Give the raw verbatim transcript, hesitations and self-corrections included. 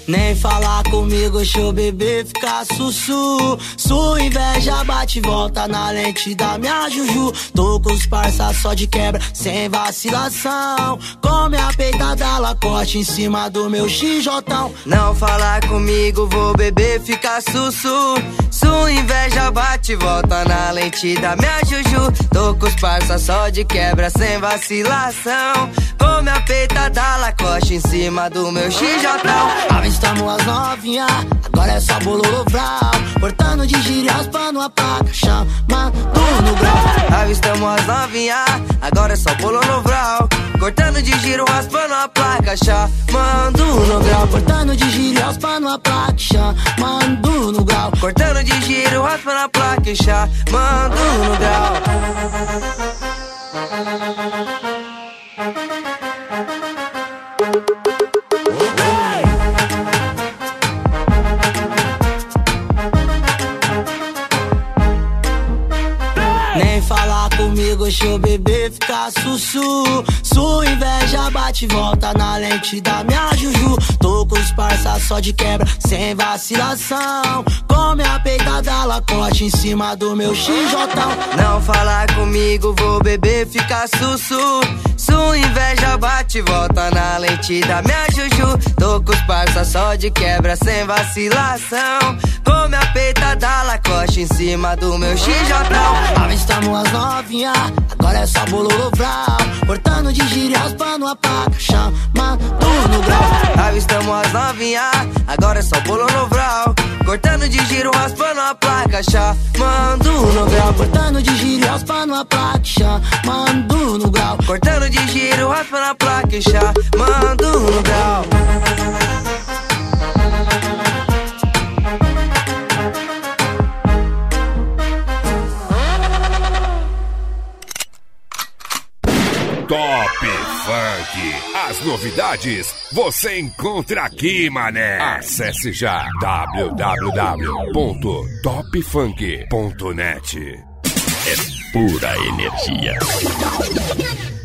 Nem falar comigo, deixa o bebê ficar sussu. Sua inveja bate e volta na lente da minha juju. Tô com os parça só de quebra, sem vacilação. Come a peita da Lacoste em cima do meu xijotão. Não falar comigo, vou beber, ficar sussu. Sua inveja bate e volta na lente da minha juju. Tô com os parça só de quebra, sem vacilação. Come a peita da Lacoste em cima do meu xijotão. Avistamos as novinha, agora é só bololô vral. Cortando de giro e raspando a placa, chamando no grau. Avistamos as novinha, agora é só bololô vral. Cortando de giro, raspando a placa, chamando no grau. Cortando de giro e raspando a placa, chamando no grau. Cortando de giro, raspando a placa, chamando no grau. Nem falar comigo, deixa o bebê ficar sussu. Sua inveja bate e volta na lente da minha juju. Tô com os parça só de quebra, sem vacilação. Come a peita da Lacoste em cima do meu xijotão. Não falar comigo, vou beber, ficar sussu. Sua inveja bate e volta na lente da minha juju. Tô com os parça só de quebra, sem vacilação. Come a peita da Lacoste em cima do meu xijotão. Avistamos as novinha, agora é só bololô vral. Cortando de giro e raspando a placa, chamando no grau. Avistamos as novinha, agora é só bololô vral. Cortando de giro, raspando a placa, chamando no grau. Cortando de giro e raspando a placa, chamando no grau. Cortando de giro, raspando a placa, chamando no grau. Top Funk. As novidades você encontra aqui, mané. Acesse já w w w ponto top funk ponto net. É pura energia.